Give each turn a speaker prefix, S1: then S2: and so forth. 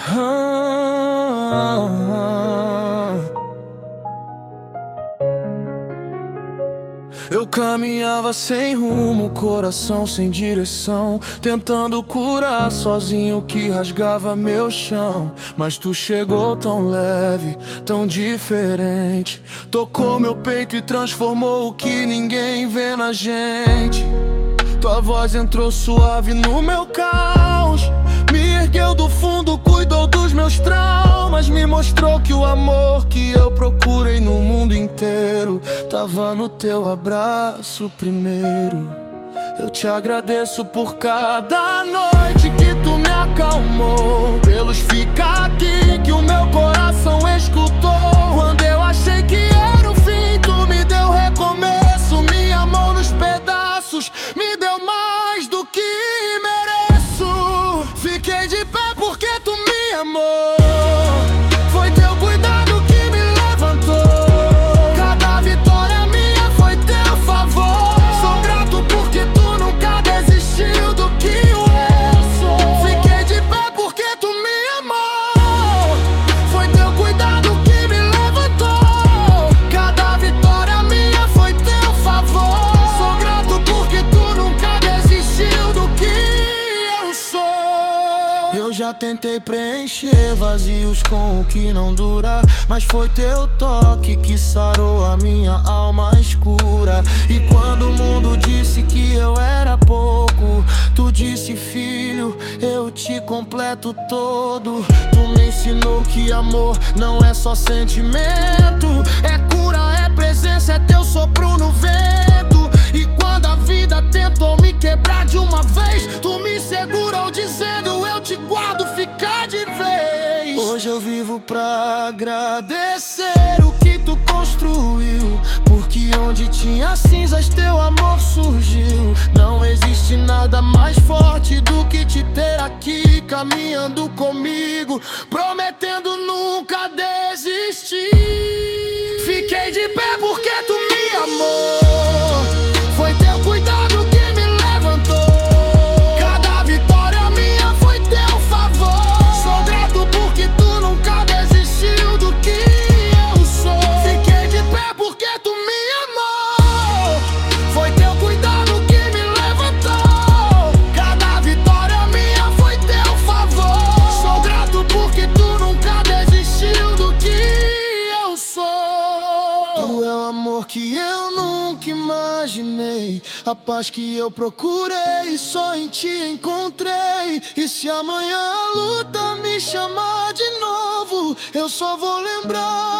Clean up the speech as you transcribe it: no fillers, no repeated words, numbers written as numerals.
S1: Ah, eu caminhava sem rumo, coração sem direção, tentando curar sozinho o que rasgava meu chão. Mas tu chegou tão leve, tão diferente, tocou meu peito e transformou o que ninguém vê na gente. Tua voz entrou suave no meu caos, me ergueu do fundo, cuidou dos meus traumas, me mostrou que o amor que eu procurei no mundo inteiro tava no teu abraço primeiro. Eu te agradeço por cada noite que tu me acalmou, pelos fica aqui que o meu coração escutou. Quando eu achei que era o fim, tu me deu recomeço, me amou nos pedaços, me deu mais do que mereço. Fiquei de pé porque tu me amou, foi teu cuidado que me levantou. Cada vitória minha foi teu favor. Sou grato porque tu nunca desistiu do que eu sou. Fiquei de pé porque tu me amou, foi teu cuidado que me levantou. Cada vitória minha foi teu favor. Sou grato porque tu nunca desistiu do que eu sou. Eu já tentei preencher vazios com o que não dura, mas foi teu toque que sarou a minha alma escura. E quando o mundo disse que eu era pouco, tu disse: filho, eu te completo todo. Tu me ensinou que amor não é só sentimento, é cura, é presença, é teu sopro no vento. E quando a vida tentou me quebrar de uma vez, tu me segurou dizendo: eu te guardo, fica de vez. Hoje eu vivo pra agradecer o que tu construiu, porque onde tinha cinzas teu amor surgiu. Não existe nada mais forte do que te ter aqui, caminhando comigo, prometendo nunca desistir. Fiquei de pé porque tu me amou, foi teu cuidado que me levantou. Cada vitória minha foi teu favor. Sou grato porque tu nunca desistiu do que eu sou. Fiquei de pé porque tu me amou, foi teu cuidado que me levantou. Cada vitória minha foi teu favor. Sou grato porque tu nunca desistiu do que eu sou. Tu é o amor que eu nunca imaginei, a paz que eu procurei, só em ti encontrei. E se amanhã a luta me chamar de novo, eu só vou lembrar